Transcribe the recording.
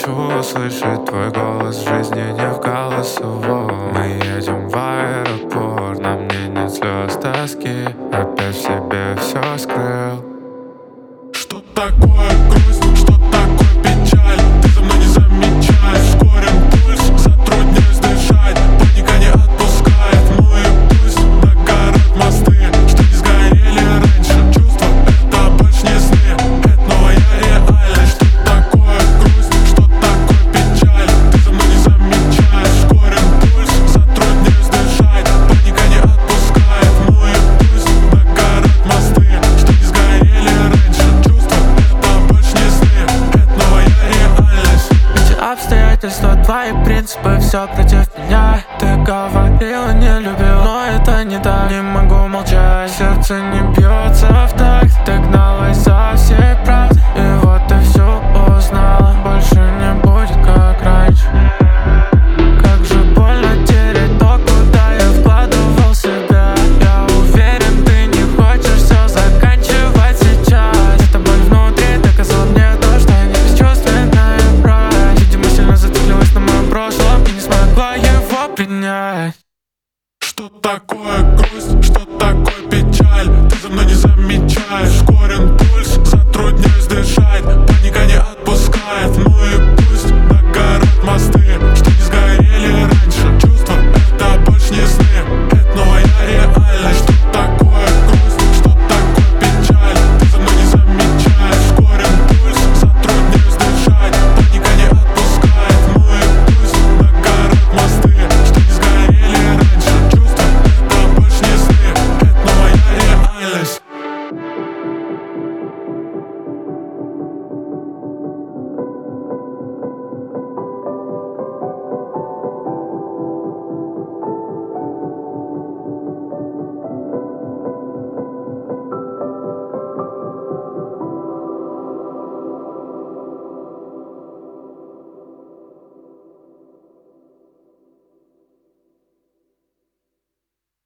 хочу услышать твой голос в жизни, не в голосовом. Мы едем в аэропорт, на мне нет слез тоски. Опять в себе все скрыл. Что такое грусть, что такое печаль? Ты за мной не замечаешь, ускорен пульс, затрудняюсь дышать. Паника не отпускает, ну и пусть догорят мосты, что не сгорели раньше. Чувства — это больше не сны, это новая реальность. Что такое грусть, что такое печаль? Ты за мной не замечаешь, ускорен пульс, затрудняюсь дышать. Паника не отпускает, ну и пусть догорят мосты, что не сгорели раньше. Обстоятельства, твои принципы, все против меня. Ты говорила, не любил, но это не так. Не могу молчать, сердце не бьется в такт.